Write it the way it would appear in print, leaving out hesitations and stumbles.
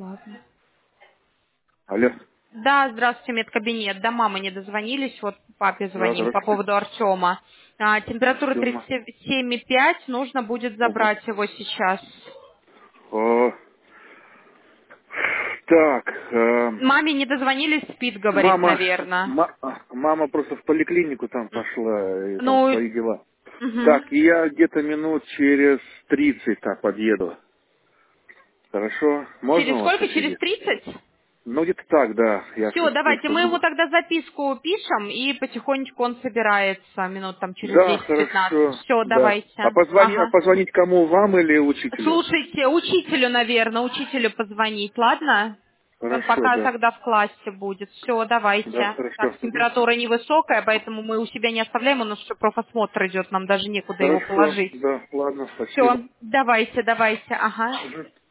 Ладно. Алло. Да, здравствуйте, медкабинет. До мамы не дозвонились, вот папе Да, звоним по здравствуйте. поводу Артема. Температура Тема. 37,5, нужно будет Ого. забрать его сейчас. О, так, Маме не дозвонились, спит, говорит, мама, наверное. мама просто в поликлинику там пошла, и там Ну, свои дела. мгм. Так, и я где-то минут через 30 так подъеду. Хорошо? Можно Через у вас сколько? Через посидеть? 30? Ну, где-то так, да. Я Все, что-то давайте, слишком мы ему много. тогда записку пишем, и потихонечку он собирается минут там через Да, 10-15. хорошо, Все, да. А, давайте. Ага. позвонить кому, вам или учителю? Слушайте, учителю, наверное, учителю позвонить, ладно? Он Хорошо, пока да. тогда в классе будет. Все, Да, давайте. Так, хорошо. Мгм. температура невысокая, поэтому мы у себя не оставляем, у нас еще профосмотр идет, нам даже некуда его Хорошо, положить. да, ладно, Все, спасибо. давайте, давайте, ага. Мгм.